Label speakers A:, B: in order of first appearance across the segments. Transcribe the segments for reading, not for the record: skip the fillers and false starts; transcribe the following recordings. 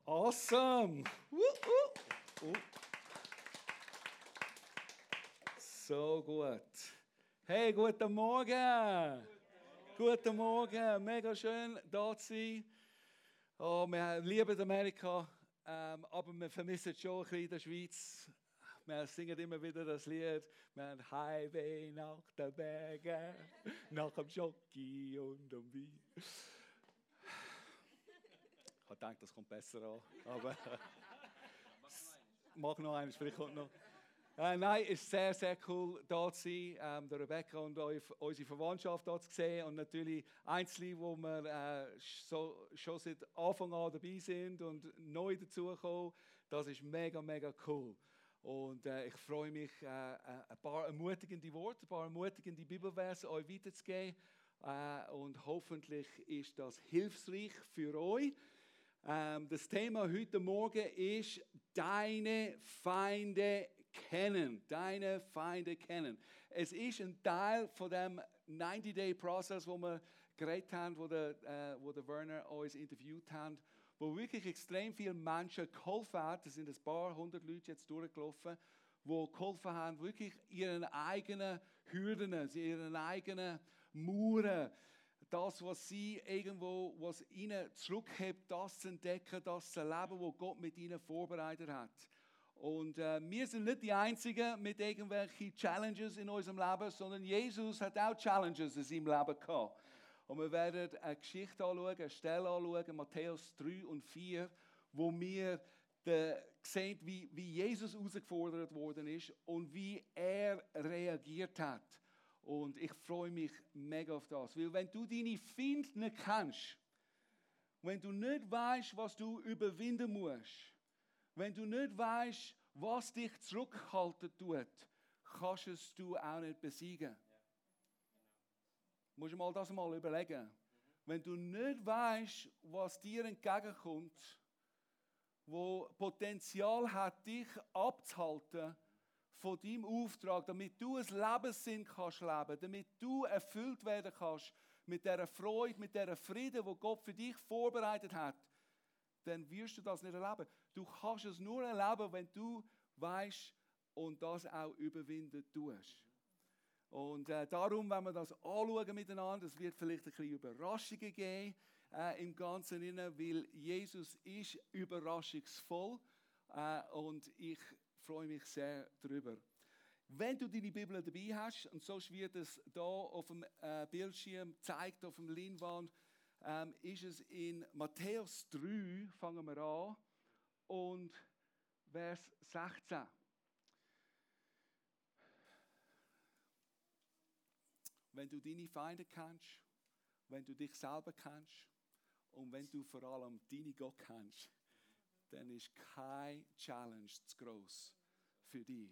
A: Awesome! So gut. Hey, guten Morgen! Guten Morgen! Mega schön, da zu sein. Oh, wir lieben Amerika, aber wir vermissen schon ein bisschen die Schweiz. Wir singen immer wieder das Lied. Wir haben Highway nach den Bergen, nach dem Jockey und dem Wein. Ich habe gedacht, das kommt besser an, aber mach noch eines, vielleicht kommt noch. Nein, es ist sehr, sehr cool, da zu sein, der Rebecca und unsere Verwandtschaft da zu sehen und natürlich Einzelne, wo wir schon seit Anfang an dabei sind und neu dazukommen. Das ist mega, mega cool. Und ich freue mich, ein paar ermutigende Worte, ein paar ermutigende Bibelverse euch weiterzugeben. Und hoffentlich ist das hilfreich für euch. Das Thema heute Morgen ist deine Feinde kennen. Deine Feinde kennen. Es ist ein Teil von dem 90-Day-Prozess, wo wir geredet haben, wo der Werner uns interviewt hat, wo wirklich extrem viele Menschen geholfen hat. Es sind ein paar hundert Leute jetzt durchgelaufen, die geholfen haben, wirklich ihren eigenen Hürden, ihren eigenen Mauern, das, was sie irgendwo, was ihnen zurückhält, das zu entdecken, das zu erleben, was Gott mit ihnen vorbereitet hat. Und wir sind nicht die Einzigen mit irgendwelchen Challenges in unserem Leben, sondern Jesus hat auch Challenges in seinem Leben gehabt. Und wir werden eine Geschichte anschauen, eine Stelle anschauen, Matthäus 3 und 4, wo wir sehen, wie Jesus herausgefordert worden ist und wie er reagiert hat. Und ich freue mich mega auf das. Weil wenn du deine Feinde nicht kennst, wenn du nicht weißt, was du überwinden musst, wenn du nicht weißt, was dich zurückhalten tut, kannst du es auch nicht besiegen. Musst du mal das mal überlegen. Wenn du nicht weißt, was dir entgegenkommt, wo Potenzial hat, dich abzuhalten von deinem Auftrag, damit du ein Lebenssinn kannst leben, damit du erfüllt werden kannst mit dieser Freude, mit dieser Frieden, wo Gott für dich vorbereitet hat, dann wirst du das nicht erleben. Du kannst es nur erleben, wenn du weißt und das auch überwinden tust. Und darum, wenn wir das anschauen miteinander, es wird vielleicht ein bisschen Überraschungen geben im Ganzen, weil Jesus ist überraschungsvoll und ich freue mich sehr darüber. Wenn du deine Bibel dabei hast, und so wird es hier auf dem Bildschirm gezeigt, auf dem Leinwand, ist es in Matthäus 3, fangen wir an, und Vers 16. Wenn du deine Feinde kennst, wenn du dich selber kennst und wenn du vor allem deine Gott kennst, dann ist keine Challenge zu gross für dich.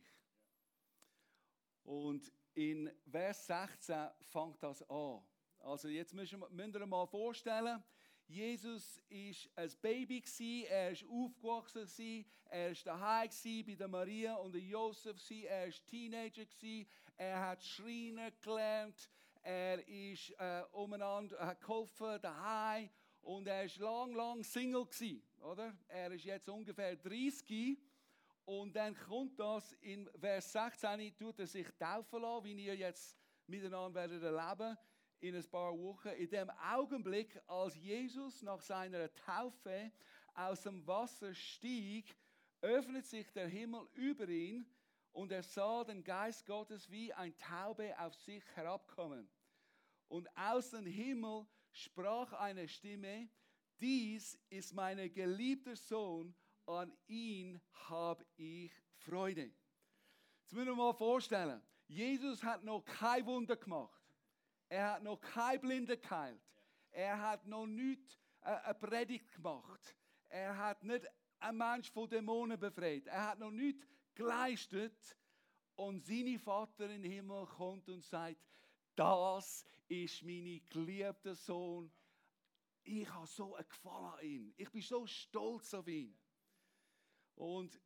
A: Und in Vers 16 fängt das an. Also jetzt müsst ihr euch mal vorstellen, Jesus war ein Baby, er ist aufgewachsen, er war daheim bei der Maria und der Josef, er war Teenager, er hat Schreiner gelernt, er ist umeinander, hat geholfen daheim und er war lang Single oder? Er ist jetzt ungefähr 30 und dann kommt das in Vers 16, tut er sich taufen lassen, wie ihr jetzt miteinander werdet erleben in ein paar Wochen. In dem Augenblick, als Jesus nach seiner Taufe aus dem Wasser stieg, öffnet sich der Himmel über ihn und er sah den Geist Gottes wie ein Taube auf sich herabkommen. Und aus dem Himmel sprach eine Stimme: Dies ist mein geliebter Sohn, an ihn habe ich Freude. Jetzt müssen wir mal vorstellen, Jesus hat noch kein Wunder gemacht. Er hat noch kein Blinder geheilt. Er hat noch nicht eine Predigt gemacht. Er hat nicht einen Mensch von Dämonen befreit. Er hat noch nichts geleistet. Und sein Vater im Himmel kommt und sagt: Das ist mein geliebter Sohn. Ich habe so ein Gefallen an ihn. Ich bin so stolz auf ihn. Und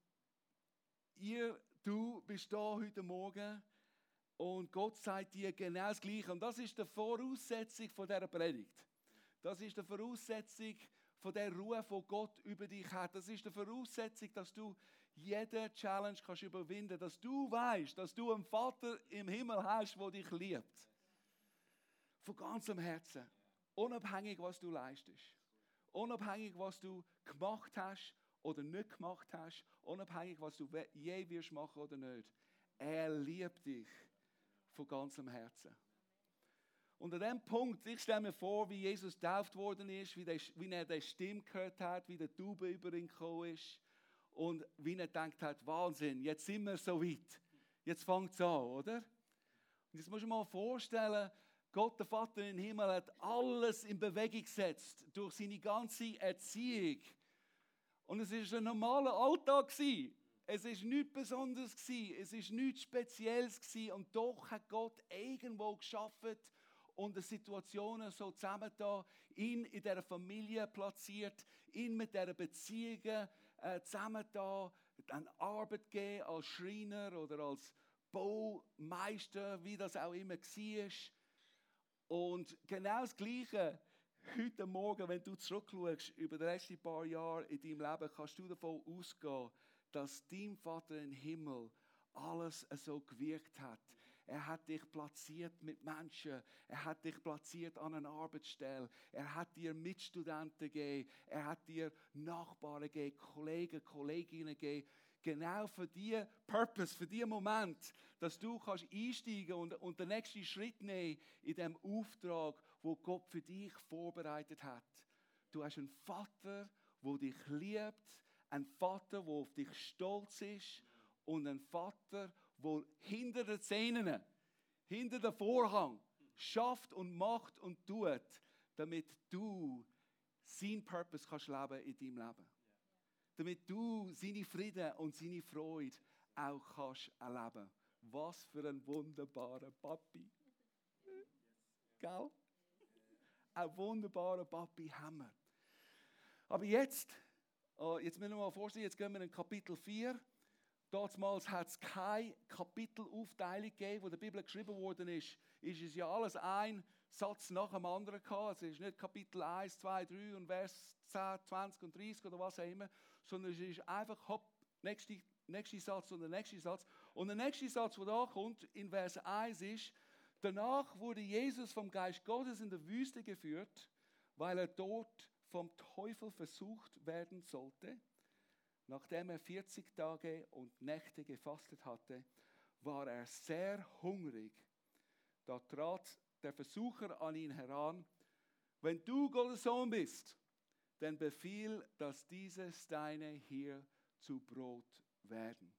A: du bist da heute Morgen und Gott sagt dir genau das Gleiche. Und das ist die Voraussetzung von dieser Predigt. Das ist die Voraussetzung von der Ruhe, die Gott über dich hat. Das ist die Voraussetzung, dass du jede Challenge kannst überwinden, dass du weißt, dass du einen Vater im Himmel hast, der dich liebt. Von ganzem Herzen. Unabhängig, was du leistest. Unabhängig, was du gemacht hast oder nicht gemacht hast. Unabhängig, was du je wirst machen oder nicht. Er liebt dich von ganzem Herzen. Und an diesem Punkt, ich stelle mir vor, wie Jesus getauft worden ist, wie er die Stimme gehört hat, wie der Taube über ihn gekommen ist und wie er gedacht hat, Wahnsinn, jetzt sind wir so weit. Jetzt fängt es an, oder? Und jetzt musst du dir mal vorstellen, Gott, der Vater im Himmel, hat alles in Bewegung gesetzt durch seine ganze Erziehung. Und es war ein normaler Alltag. Es war nichts Besonderes. Es war nichts Spezielles. Und doch hat Gott irgendwo geschaffen und die Situationen so zusammengetan, ihn in dieser Familie platziert, ihn mit dieser Beziehungen zusammengetan, dann Arbeit gegeben als Schreiner oder als Baumeister, wie das auch immer war. Und genau das Gleiche heute Morgen, wenn du zurückschaust über die letzten paar Jahre in deinem Leben, kannst du davon ausgehen, dass dein Vater im Himmel alles so gewirkt hat. Er hat dich platziert mit Menschen. Er hat dich platziert an einer Arbeitsstelle. Er hat dir Mitstudenten gegeben. Er hat dir Nachbarn gegeben, Kollegen, Kolleginnen gegeben. Genau für diesen Purpose, für diesen Moment, dass du kannst einsteigen und den nächsten Schritt nehmen in dem Auftrag, wo Gott für dich vorbereitet hat. Du hast einen Vater, der dich liebt, einen Vater, der auf dich stolz ist und einen Vater, der hinter den Szenen, hinter dem Vorhang schafft und macht und tut, damit du seinen Purpose kannst leben in deinem Leben. Damit du seine Frieden und seine Freude auch kannst erleben. Was für ein wunderbarer Papi. Gell? Ein wunderbarer Papi haben wir. Aber jetzt müssen wir mal vorstellen, jetzt gehen wir in Kapitel 4. Damals hat es keine Kapitelaufteilung gegeben, wo in der Bibel geschrieben worden ist. Ist es ja alles ein Satz nach dem anderen gehabt. Es ist nicht Kapitel 1, 2, 3 und Vers 10, 20 und 30 oder was auch immer, sondern es ist einfach nächster Satz und der nächste Satz. Und der nächste Satz, der da kommt, in Vers 1 ist, danach wurde Jesus vom Geist Gottes in der Wüste geführt, weil er dort vom Teufel versucht werden sollte. Nachdem er 40 Tage und Nächte gefastet hatte, war er sehr hungrig. Da trat der Versucher an ihn heran: Wenn du Gottes Sohn bist, dann befiehl, dass diese Steine hier zu Brot werden.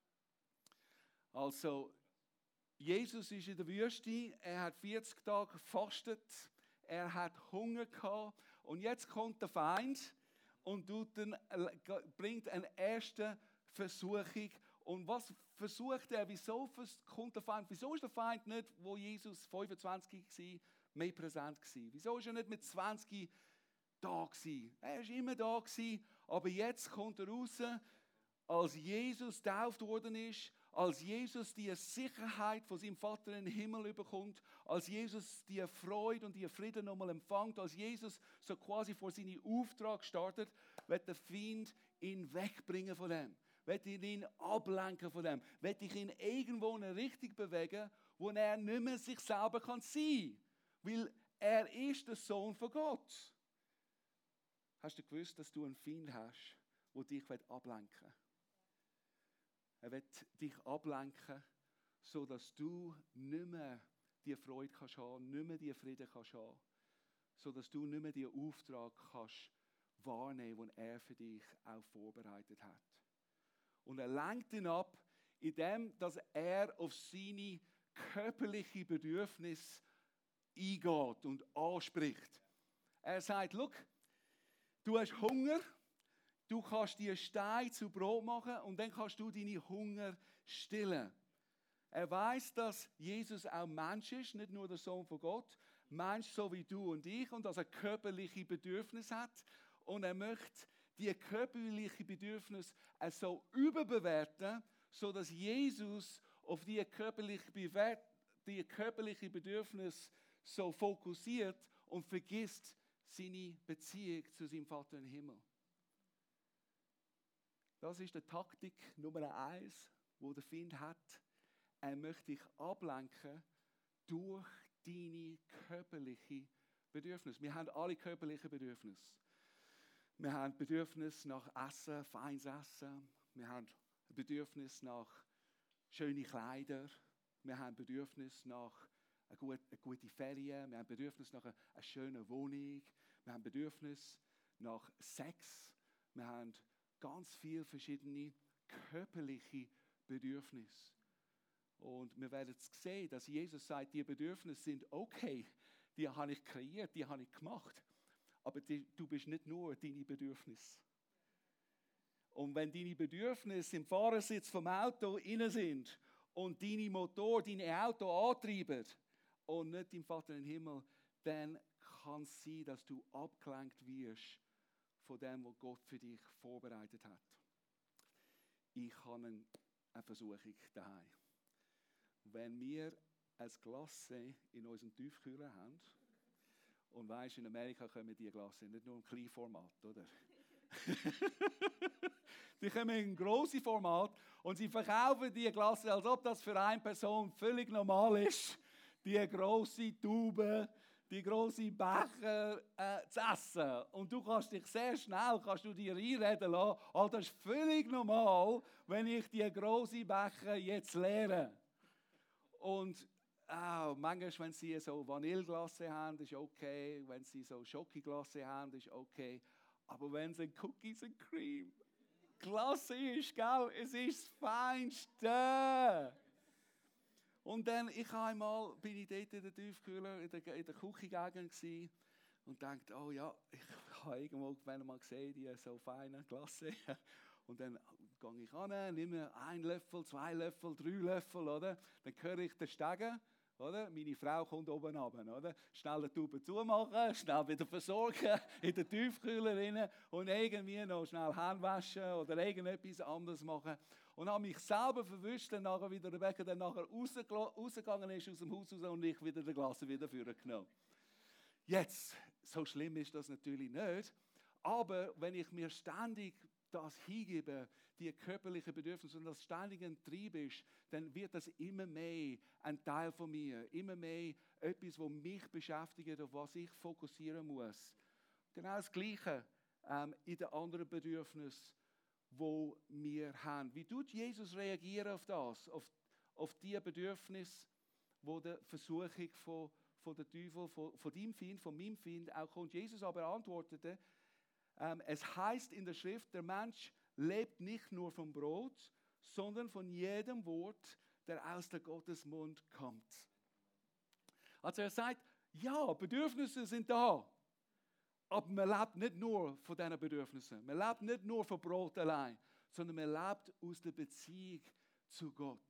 A: Also, Jesus ist in der Wüste, er hat 40 Tage gefastet, er hat Hunger gehabt und jetzt kommt der Feind und bringt eine erste Versuchung. Und was versucht er? Wieso kommt der Feind? Wieso ist der Feind nicht, wo Jesus 25 war, mehr präsent gewesen? Wieso ist er nicht mit 20 da gewesen? Er war immer da gewesen, aber jetzt kommt er raus, als Jesus getauft worden ist, als Jesus die Sicherheit von seinem Vater im Himmel bekommt, als Jesus die Freude und die Frieden nochmal empfängt, als Jesus so quasi vor seinen Auftrag startet, wird der Feind ihn wegbringen von dem, wird ihn ablenken von dem, wird ihn irgendwo in eine Richtung bewegen, wo er nicht mehr sich selber kann sein, weil er ist der Sohn von Gott. Hast du gewusst, dass du einen Feind hast, der dich ablenken will? Er wird dich ablenken, sodass du nicht mehr die Freude kannst haben, nicht mehr die Frieden kannst haben, sodass du nicht mehr den Auftrag kannst wahrnehmen, den er für dich auch vorbereitet hat. Und er lenkt ihn ab, indem dass er auf seine körperlichen Bedürfnisse eingeht und anspricht. Er sagt: Schau, du hast Hunger. Du kannst die Steine zu Brot machen und dann kannst du deine Hunger stillen. Er weiß, dass Jesus auch Mensch ist, nicht nur der Sohn von Gott. Mensch so wie du und ich und dass er körperliche Bedürfnisse hat. Und er möchte die körperlichen Bedürfnisse so überbewerten, sodass Jesus auf die körperlichen Bedürfnisse so fokussiert und vergisst seine Beziehung zu seinem Vater im Himmel. Das ist die Taktik Nummer 1, die der Feind hat. Er möchte dich ablenken durch deine körperlichen Bedürfnisse. Wir haben alle körperliche Bedürfnisse. Wir haben Bedürfnis nach Essen, feines Essen. Wir haben Bedürfnis nach schönen Kleidern. Wir haben Bedürfnis nach eine gute Ferien. Wir haben Bedürfnis nach einer schönen Wohnung. Wir haben Bedürfnis nach Sex. Wir haben ganz viele verschiedene körperliche Bedürfnisse. Und wir werden sehen, dass Jesus sagt, die Bedürfnisse sind okay. Die habe ich kreiert, die habe ich gemacht. Aber du bist nicht nur deine Bedürfnisse. Und wenn deine Bedürfnisse im Fahrersitz vom Auto innen sind und deine Motor, deine Auto antreiben und nicht dein Vater im Himmel, dann kann es sein, dass du abgelenkt wirst von dem, was Gott für dich vorbereitet hat. Ich habe eine Versuchung daheim. Wenn wir ein Glasse in unserem Tiefkühler haben, und weisst, in Amerika kommen die Glasse nicht nur im kleinen Format, oder? Die kommen in grossen Format und sie verkaufen die Glasse, als ob das für eine Person völlig normal ist, die grosse Tube, die grosse Becher zu essen. Und du kannst dich sehr schnell dir einreden lassen, das ist völlig normal, wenn ich die grosse Becher jetzt leere. Und manchmal, wenn sie so Vanilleglasse haben, ist okay. Wenn sie so Schokoglasse haben, ist okay. Aber wenn sie Cookies and Cream Glasse ist, gell, es ist das Feinste. Und dann, bin ich dort in der Tiefkühler, in der Küchengegend und dachte, oh ja, ich habe irgendwo mal gesehen, die so feine Glasse. Und dann gehe ich an, nehme 1 Löffel, 2 Löffel, 3 Löffel, oder? Dann höre ich den Stegen, oder? Meine Frau kommt oben runter, oder? Schnell die Tube zumachen, schnell wieder versorgen, in den Tiefkühler rein und irgendwie noch schnell Hände waschen oder irgendetwas anderes machen. Und habe mich selber verwischt, dann nachher wieder Rebecca dann nachher rausgegangen ist aus dem Haus raus und ich wieder die Glasse wieder vorgenommen. Jetzt, so schlimm ist das natürlich nicht, aber wenn ich mir ständig das hingebe, die körperlichen Bedürfnisse und das ständig ein Trieb ist, dann wird das immer mehr ein Teil von mir, immer mehr etwas, was mich beschäftigt, auf was ich fokussieren muss. Genau das Gleiche in den anderen Bedürfnissen, die wir haben. Wie tut Jesus reagieren auf das, auf die Bedürfnisse, wo die Versuchung von der Teufel, von deinem Feind, von meinem Feind auch kommt? Jesus aber antwortete, es heißt in der Schrift, der Mensch lebt nicht nur vom Brot, sondern von jedem Wort, der aus der Gottes Mund kommt. Also er sagt, ja, Bedürfnisse sind da, aber man lebt nicht nur von diesen Bedürfnissen. Man lebt nicht nur von Brot allein, sondern man lebt aus der Beziehung zu Gott.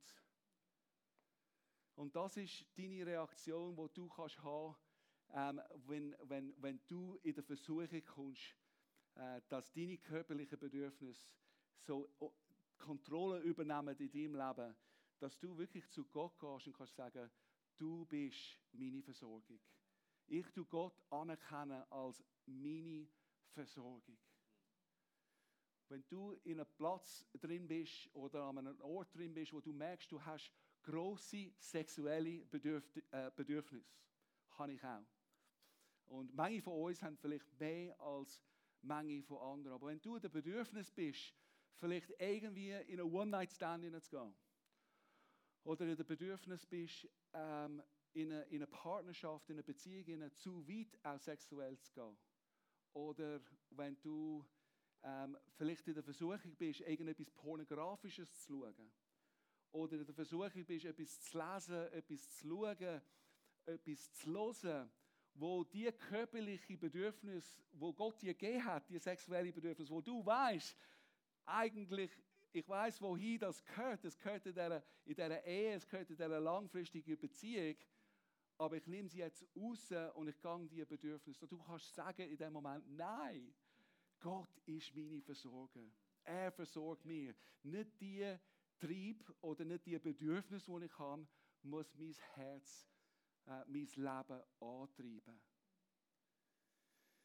A: Und das ist deine Reaktion, die du kannst haben, wenn du in der Versuchung kommst, dass deine körperlichen Bedürfnisse so Kontrolle übernehmen in deinem Leben, dass du wirklich zu Gott gehst und kannst sagen, du bist meine Versorgung. Ich tue Gott anerkennen als meine Versorgung. Wenn du in einem Platz drin bist oder an einem Ort drin bist, wo du merkst, du hast grosse sexuelle Bedürfnisse, habe ich auch. Und manche von uns haben vielleicht mehr als Menge von anderen. Aber wenn du in der Bedürfnis bist, vielleicht irgendwie in eine One-Night-Stand hineinzugehen, oder in der Bedürfnis bist, in eine Partnerschaft, in eine Beziehung, zu weit auch sexuell zu gehen, oder wenn du vielleicht in der Versuchung bist, irgendetwas Pornografisches zu schauen, oder in der Versuchung bist, etwas zu lesen, etwas zu schauen, etwas zu hören, wo die körperliche Bedürfnis, wo Gott dir gegeben hat, die sexuelle Bedürfnis, wo du weißt, eigentlich, ich weiß, wohin das gehört in dieser Ehe, es gehört in dieser langfristigen Beziehung, aber ich nehme sie jetzt raus und ich gehe diese Bedürfnisse. Und du kannst sagen in dem Moment, nein, Gott ist meine Versorger. Er versorgt mich. Nicht die Trieb oder nicht die Bedürfnisse, die ich habe, muss mein Herz, mein Leben antreiben.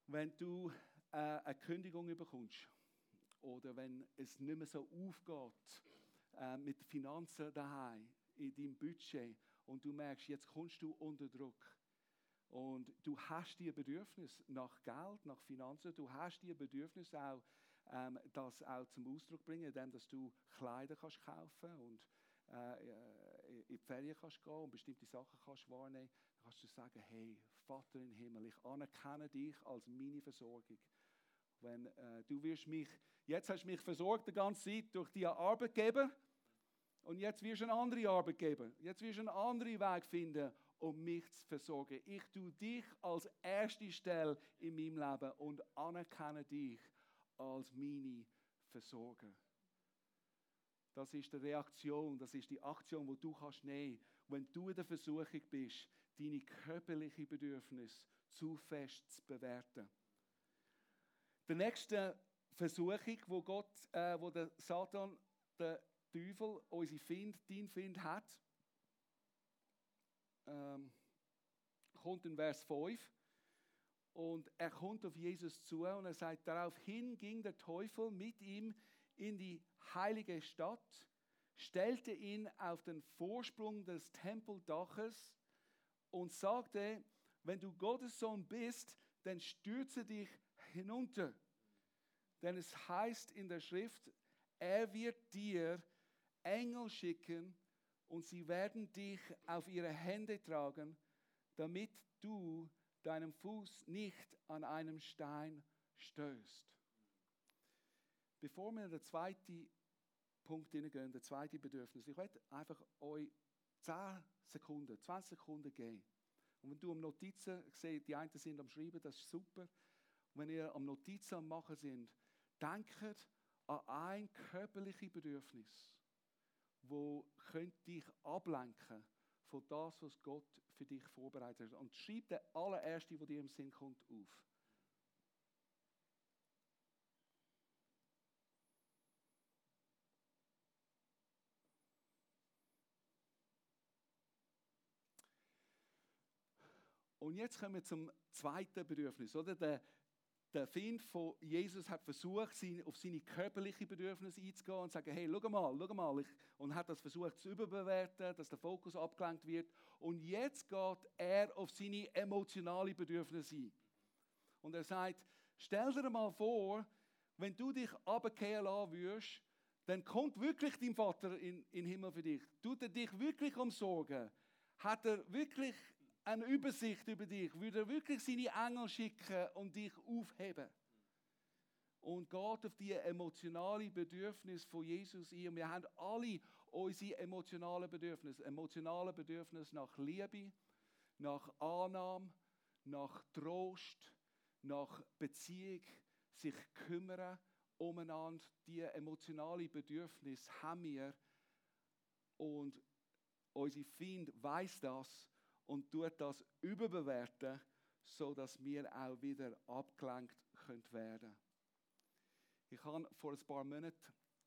A: wenn du eine Kündigung bekommst oder wenn es nicht mehr so aufgeht mit den Finanzen daheim, in deinem Budget und du merkst, jetzt kommst du unter Druck und du hast die Bedürfnis nach Geld, nach Finanzen, du hast die Bedürfnis auch, das auch zum Ausdruck bringen, indem dass du Kleider kannst kaufen und in die Ferien kannst gehen und bestimmte Sachen kannst wahrnehmen, dann kannst du sagen, hey, Vater im Himmel, ich anerkenne dich als meine Versorgung. Wenn du wirst mich, jetzt hast du mich versorgt die ganze Zeit durch die Arbeitgeber und jetzt wirst du eine andere Arbeitgeber. Jetzt wirst du einen anderen Weg finden, um mich zu versorgen. Ich tue dich als erste Stelle in meinem Leben und anerkenne dich als meine Versorger. Das ist die Reaktion, das ist die Aktion, die du kannst nehmen, wenn du in der Versuchung bist, deine körperlichen Bedürfnisse zu fest zu bewerten. Die nächste Versuchung, wo der Satan, der Teufel, unsere dein Find hat, kommt in Vers 5. Und er kommt auf Jesus zu und er sagt, daraufhin ging der Teufel mit ihm in die heilige Stadt, stellte ihn auf den Vorsprung des Tempeldaches und sagte, wenn du Gottes Sohn bist, dann stürze dich hinunter. Denn es heißt in der Schrift, er wird dir Engel schicken und sie werden dich auf ihre Hände tragen, damit du deinen Fuß nicht an einem Stein stößt. Bevor wir in den zweiten Punkt hineingehen, der zweite Bedürfnis, ich werde einfach euch 10 Sekunden, 20 Sekunden geben. Und wenn du am Notizen siehst, die einen sind am Schreiben, das ist super. Und wenn ihr am Notizen am Machen sind, denkt an ein körperliches Bedürfnis, wo könnte dich ablenken von das, was Gott für dich vorbereitet hat. Und schreib den allerersten, der dir im Sinn kommt, auf. Und jetzt kommen wir zum zweiten Bedürfnis. Oder? Der Find von Jesus hat versucht, auf seine körperlichen Bedürfnisse einzugehen und zu sagen, hey, schau mal. Und hat das versucht zu überbewerten, dass der Fokus abgelenkt wird. Und jetzt geht er auf seine emotionalen Bedürfnisse ein. Und er sagt, stell dir mal vor, wenn du dich runterfallen lassen würdest, dann kommt wirklich dein Vater in den Himmel für dich. Tut er dich wirklich umsorgen? Hat er wirklich eine Übersicht über dich? Würde er wirklich seine Engel schicken und dich aufheben? Und geht auf die emotionalen Bedürfnisse von Jesus ein. Und wir haben alle unsere emotionalen Bedürfnisse. Emotionale Bedürfnisse nach Liebe, nach Annahme, nach Trost, nach Beziehung, sich kümmern umeinander. Diese emotionalen Bedürfnisse haben wir. Und unser Feind weiss das und tut das überbewerten, sodass wir auch wieder abgelenkt werden können. Ich habe vor ein paar Monaten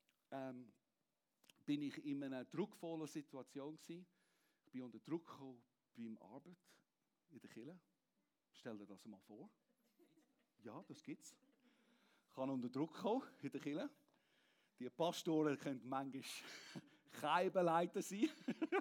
A: bin ich in einer druckvollen Situation gewesen. Ich bin unter Druck gekommen beim Arbeit in der Kirche. Stell dir das mal vor. Ja, das gibt's. Ich kann unter Druck kommen in der Kirche. Die Pastoren können manchmal keine Beleiter sein.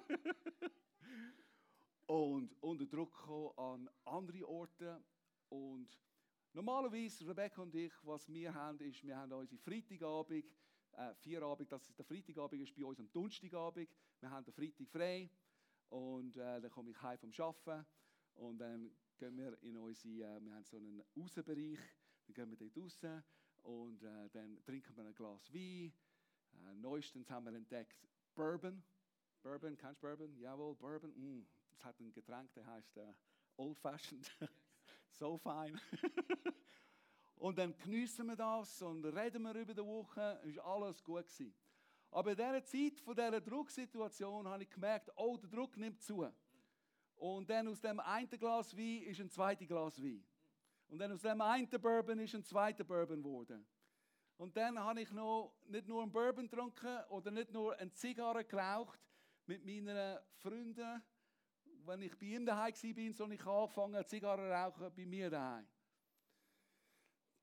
A: Und unter Druck kommen an andere Orte. Und normalerweise, Rebecca und ich, was wir haben, ist, wir haben unsere Freitagabend, Vierabend, das ist der Freitagabend, ist bei uns am Donnerstagabend. Wir haben den Freitag frei und dann komme ich heim vom Arbeiten und dann gehen wir in unsere, wir haben so einen Außenbereich, dann gehen wir dort raus und dann trinken wir ein Glas Wein. Neuestens haben wir entdeckt Bourbon. Bourbon, kennst du Bourbon? Jawohl, Bourbon. Es hat ein Getränk, der heißt Old Fashioned. So fein. Und dann geniessen wir das und reden wir über die Woche. Es war alles gut gewesen. Aber in dieser Zeit, von dieser Drucksituation, habe ich gemerkt, oh, der Druck nimmt zu. Und dann aus dem einen Glas Wein ist ein zweites Glas Wein. Und dann aus dem einen Bourbon ist ein zweiter Bourbon geworden. Und dann habe ich nicht nur einen Bourbon getrunken oder nicht nur eine Zigarre geraucht mit meinen Freunden, wenn ich bei ihm daheim war, sondern ich habe angefangen, Zigarre zu rauchen bei mir daheim.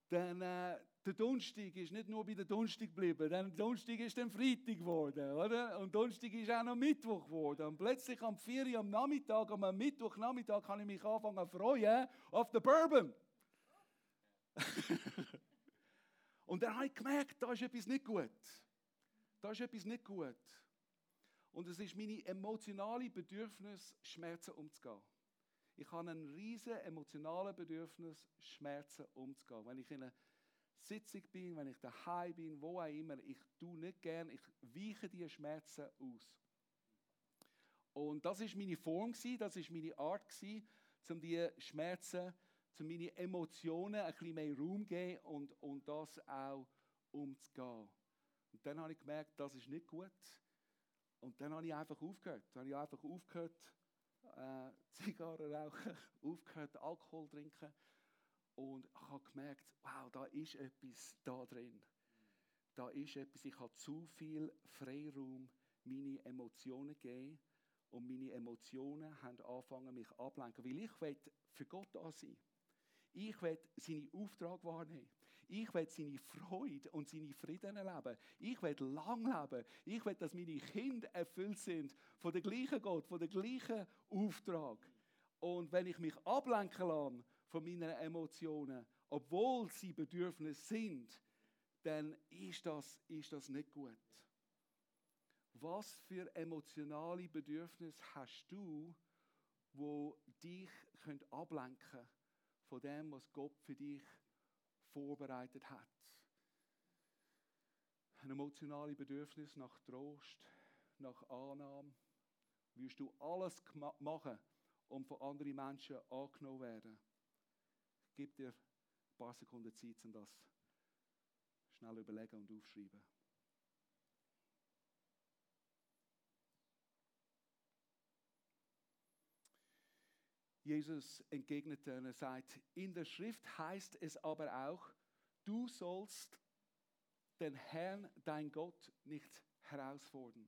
A: Dann der Donnerstag ist nicht nur bei der Donnerstag geblieben, dann Donnerstag ist dann Freitag geworden, oder? Und Donnerstag ist auch noch Mittwoch geworden. Und plötzlich am 4 Uhr am Nachmittag, am Mittwochnachmittag, kann ich mich anfangen zu freuen auf den Bourbon. Und dann habe ich gemerkt, da ist etwas nicht gut. Da ist etwas nicht gut. Und es ist meine emotionale Bedürfnis, Schmerzen umzugehen. Ich habe ein riesen emotionales Bedürfnis, Schmerzen umzugehen. Wenn ich in einer Sitzung bin, wenn ich daheim bin, wo auch immer, ich tue nicht gern, ich weiche diese Schmerzen aus. Und das ist meine Form, das ist meine Art, um diese Schmerzen, um meine Emotionen ein bisschen mehr Raum zu geben und das auch umzugehen. Und dann habe ich gemerkt, das ist nicht gut. Und dann habe ich einfach aufgehört. Dann habe ich einfach aufgehört, Zigarren rauchen, aufgehört, Alkohol trinken. Und ich habe gemerkt, wow, da ist etwas da drin. Da ist etwas, ich habe zu viel Freiraum, meine Emotionen gegeben. Und meine Emotionen haben angefangen, mich abzulenken. Weil ich will für Gott da sein. Ich will seinen Auftrag wahrnehmen. Ich will seine Freude und seine Frieden erleben. Ich will lang leben. Ich will, dass meine Kinder erfüllt sind von dem gleichen Gott, von dem gleichen Auftrag. Und wenn ich mich ablenken lasse von meinen Emotionen, obwohl sie Bedürfnisse sind, dann ist das nicht gut. Was für emotionale Bedürfnisse hast du, wo dich ablenken können von dem, was Gott für dich vorbereitet hat? Ein emotionales Bedürfnis nach Trost, nach Annahme. Willst du alles machen, um von anderen Menschen angenommen zu werden? Ich gebe dir ein paar Sekunden Zeit, um das schnell überlegen und aufschreiben. Jesus entgegnete und er sagt, in der Schrift heißt es aber auch, du sollst den Herrn, dein Gott, nicht herausfordern.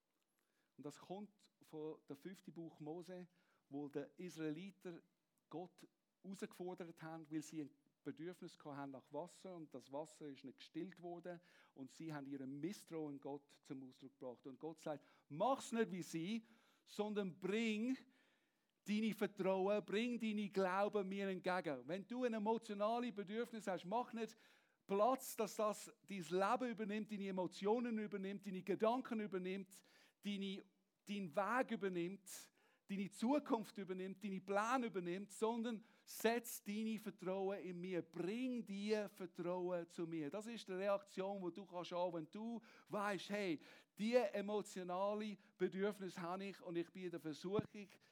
A: Und das kommt von dem 5. Buch Mose, wo die Israeliter Gott herausgefordert haben, weil sie ein Bedürfnis hatten nach Wasser und das Wasser ist nicht gestillt worden und sie haben ihren Misstrauen Gott zum Ausdruck gebracht. Und Gott sagt, mach's nicht wie sie, sondern bring deine Vertrauen, bring deine Glauben mir entgegen. Wenn du ein emotionales Bedürfnis hast, mach nicht Platz, dass das dein Leben übernimmt, deine Emotionen übernimmt, deine Gedanken übernimmt, deinen Weg übernimmt, deine Zukunft übernimmt, deine Pläne übernimmt, sondern setz deine Vertrauen in mir. Bring die Vertrauen zu mir. Das ist die Reaktion, die du kannst haben, wenn du weißt, hey, diese emotionale Bedürfnis habe ich und ich bin in der Versuchung,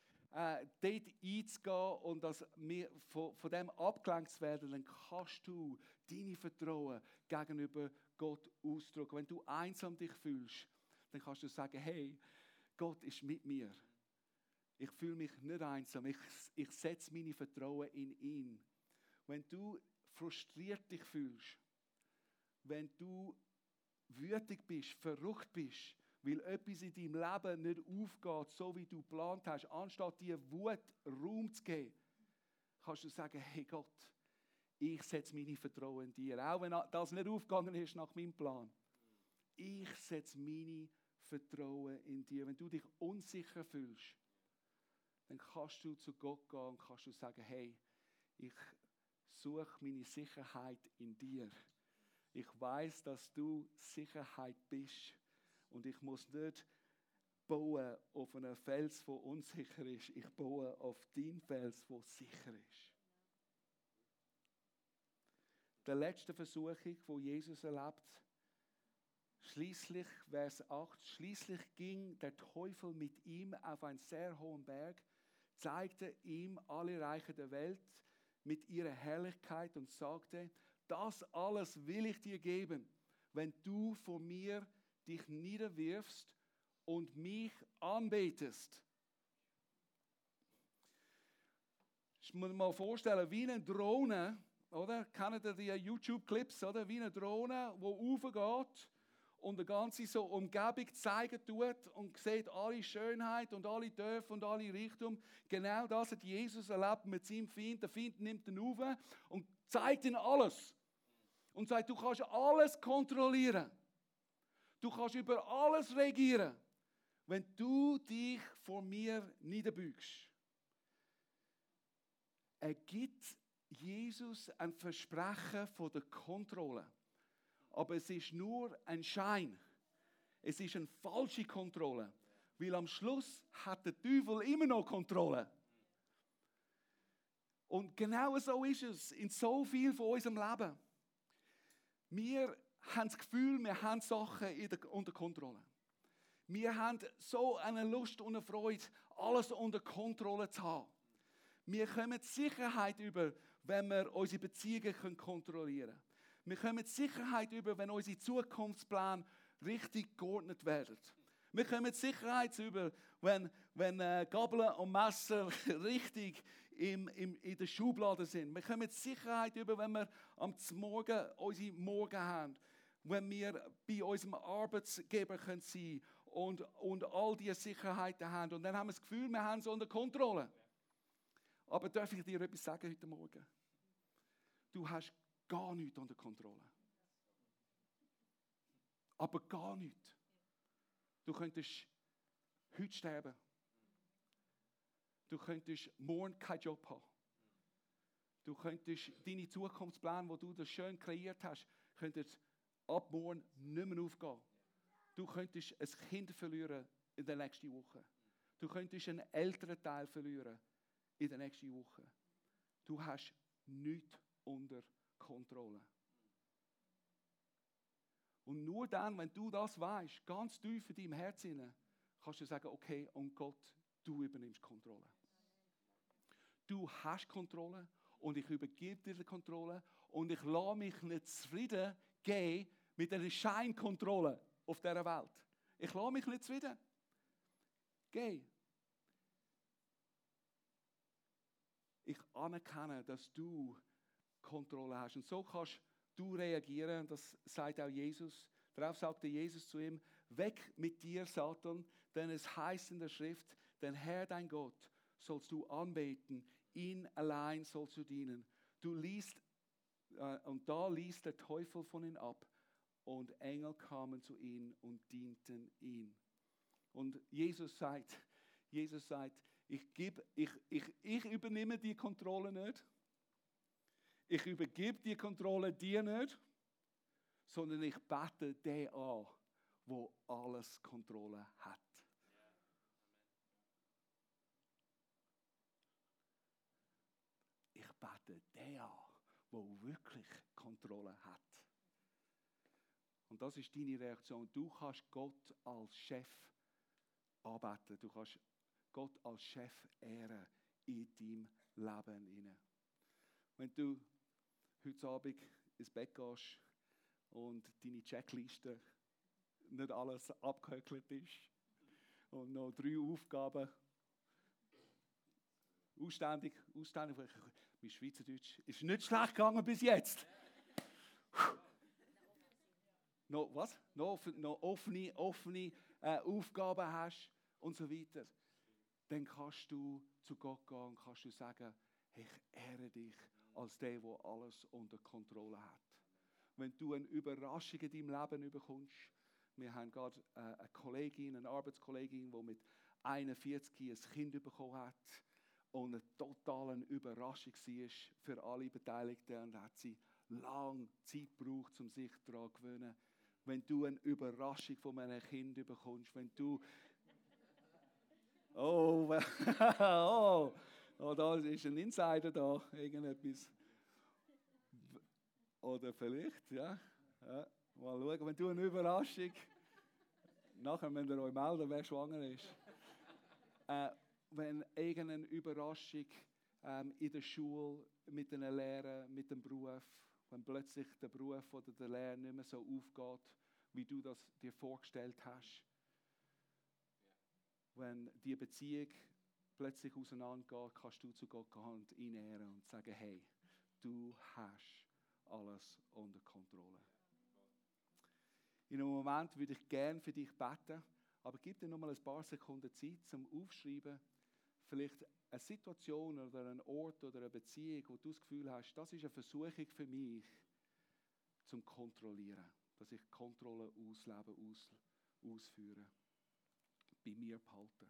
A: dort einzugehen und dass wir von dem abgelenkt zu werden, dann kannst du deine Vertrauen gegenüber Gott ausdrücken. Wenn du einsam dich fühlst, dann kannst du sagen, hey, Gott ist mit mir. Ich fühle mich nicht einsam. Ich setze meine Vertrauen in ihn. Wenn du frustriert dich fühlst, wenn du wütend bist, verrückt bist, weil etwas in deinem Leben nicht aufgeht, so wie du geplant hast, anstatt dir Wut Raum zu geben, kannst du sagen, hey Gott, ich setze meine Vertrauen in dir. Auch wenn das nicht aufgegangen ist nach meinem Plan. Ich setze meine Vertrauen in dir. Wenn du dich unsicher fühlst, dann kannst du zu Gott gehen und kannst du sagen, hey, ich suche meine Sicherheit in dir. Ich weiß, dass du Sicherheit bist. Und ich muss nicht bauen auf einen Fels, der unsicher ist. Ich baue auf den Fels, der sicher ist. Der letzte Versuchung, die Jesus erlebt, schließlich, Vers 8, schließlich ging der Teufel mit ihm auf einen sehr hohen Berg, zeigte ihm alle Reiche der Welt mit ihrer Herrlichkeit und sagte, das alles will ich dir geben, wenn du vor mir dich niederwirfst und mich anbetest. Ich muss mir mal vorstellen, wie eine Drohne, oder? Kennt ihr die YouTube-Clips, oder? Wie eine Drohne, die raufgeht und die ganze so Umgebung zeigen tut und sieht alle Schönheit und alle Dörfer und alle Reichtum. Genau das hat Jesus erlebt mit seinem Feind. Der Feind nimmt ihn rauf und zeigt ihm alles. und sagt, du kannst alles kontrollieren. Du kannst über alles regieren, wenn du dich vor mir niederbeugst. Er gibt Jesus ein Versprechen von der Kontrolle. Aber es ist nur ein Schein. Es ist eine falsche Kontrolle. Weil am Schluss hat der Teufel immer noch Kontrolle. Und genau so ist es in so viel von unserem Leben. Wir haben das Gefühl, wir haben Sachen unter Kontrolle. Wir haben so eine Lust und eine Freude, alles unter Kontrolle zu haben. Wir kommen Sicherheit über, wenn wir unsere Beziehungen kontrollieren können. Wir kommen Sicherheit über, wenn unsere Zukunftspläne richtig geordnet werden. Wir kommen Sicherheit über, wenn Gabeln und Messer richtig in der Schublade sind. Wir kommen Sicherheit über, wenn wir am Morgen unsere Morgen haben. Wenn wir bei unserem Arbeitgeber sein können und all diese Sicherheiten haben. Und dann haben wir das Gefühl, wir haben es unter Kontrolle. Aber darf ich dir etwas sagen heute Morgen? Du hast gar nichts unter Kontrolle. Aber gar nichts. Du könntest heute sterben. Du könntest morgen keinen Job haben. Du könntest deine Zukunftspläne, die du das schön kreiert hast, könntest ab morgen nicht mehr aufgehen. Du könntest ein Kind verlieren in der nächsten Woche. Du könntest einen älteren Teil verlieren in der nächsten Woche. Du hast nichts unter Kontrolle. Und nur dann, wenn du das weißt, ganz tief in deinem Herzen, kannst du sagen, okay, und Gott, du übernimmst Kontrolle. Du hast Kontrolle und ich übergebe dir die Kontrolle und ich lasse mich nicht zufrieden gehen mit einer Scheinkontrolle auf dieser Welt. Ich lasse mich nicht zufrieden gehen. Ich anerkenne, dass du Kontrolle hast. Und so kannst du reagieren, das sagt auch Jesus. Darauf sagte Jesus zu ihm, weg mit dir, Satan, denn es heißt in der Schrift, den Herr, dein Gott, sollst du anbeten, ihn allein sollst du dienen. Und da ließ der Teufel von ihm ab und Engel kamen zu ihm und dienten ihm. Und Jesus sagt, ich übernehme die Kontrolle nicht. Ich übergebe die Kontrolle dir nicht, sondern ich bete den an, der alles Kontrolle hat. Ich bete den an, der wirklich Kontrolle hat. Und das ist deine Reaktion. Du kannst Gott als Chef anbeten. Du kannst Gott als Chef ehren in deinem Leben. Wenn du heute Abend ins Bett gehst und deine Checkliste nicht alles abgehökelt ist und noch 3 Aufgaben ausständig, mein Schweizerdeutsch ist nicht schlecht gegangen bis jetzt. Noch offene Aufgaben hast und so weiter, dann kannst du zu Gott gehen und kannst du sagen, ich ehre dich als der alles unter Kontrolle hat. Wenn du eine Überraschung in deinem Leben bekommst, wir haben gerade eine Arbeitskollegin, die mit 41 ein Kind bekommen hat und eine totale Überraschung war für alle Beteiligten und hat sie lange Zeit gebraucht, um sich daran zu gewöhnen. Wenn du eine Überraschung von einem Kind bekommst, wenn du da ist ein Insider da, irgendetwas. Oder vielleicht, ja. Mal schauen, wenn du eine Überraschung, nachher müsst ihr euch melden, wer schwanger ist. Wenn irgendeine Überraschung in der Schule, mit einer Lehre, mit dem Beruf, wenn plötzlich der Beruf oder der Lehre nicht mehr so aufgeht, wie du das dir vorgestellt hast. Wenn die Beziehung plötzlich auseinandergeht, kannst du zu Gott gehen und ihn ehren und sagen, hey, du hast alles unter Kontrolle. In einem Moment würde ich gerne für dich beten, aber gib dir noch mal ein paar Sekunden Zeit zum Aufschreiben, vielleicht eine Situation oder einen Ort oder eine Beziehung, wo du das Gefühl hast, das ist eine Versuchung für mich, zum Kontrollieren. Dass ich Kontrolle ausleben, ausführen, bei mir behalten.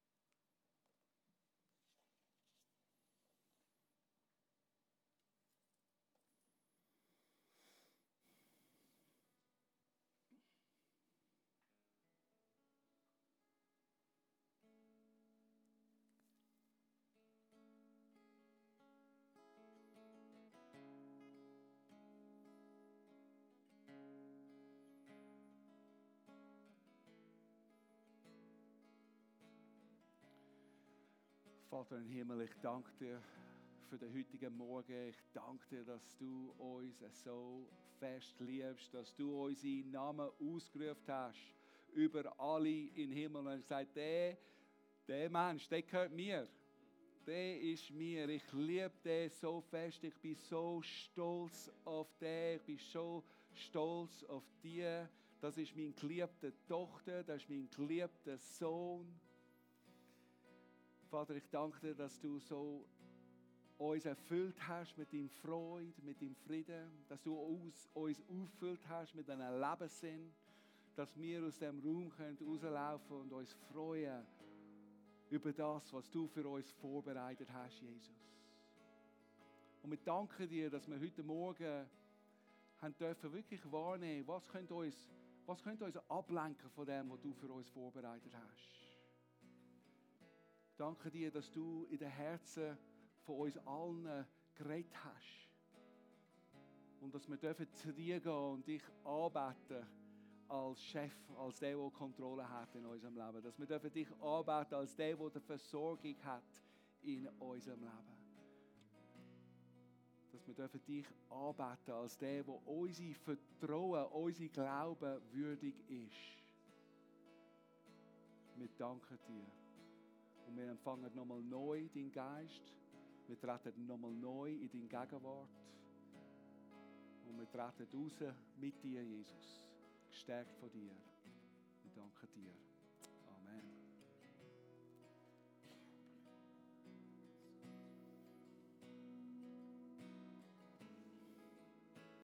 A: Vater im Himmel, ich danke dir für den heutigen Morgen. Ich danke dir, dass du uns so fest liebst, dass du unseren Namen ausgerufen hast über alle im Himmel. Und ich gesagt, der Mensch, der gehört mir. Der ist mir. Ich liebe den so fest. Ich bin so stolz auf den. Ich bin so stolz auf dich. Das ist meine geliebte Tochter. Das ist mein geliebter Sohn. Vater, ich danke dir, dass du so uns erfüllt hast mit deiner Freude, mit deinem Frieden, dass du uns auffüllt hast mit einem Lebenssinn, dass wir aus dem Raum rauslaufen können und uns freuen über das, was du für uns vorbereitet hast, Jesus. Und wir danken dir, dass wir heute Morgen haben dürfen wirklich wahrnehmen, was könnte uns ablenken von dem, was du für uns vorbereitet hast. Danke dir, dass du in den Herzen von uns allen geredet hast. Und dass wir zu dir gehen und dich anbeten als Chef, als der Kontrolle hat in unserem Leben. Dass wir dich anbeten als der die Versorgung hat in unserem Leben. Dass wir dich anbeten als der unser Vertrauen, unser Glauben würdig ist. Wir danken dir. Und wir empfangen nochmal neu deinen Geist. Wir treten nochmal neu in deine Gegenwart. Und wir treten raus mit dir, Jesus. Gestärkt von dir. Wir danken dir.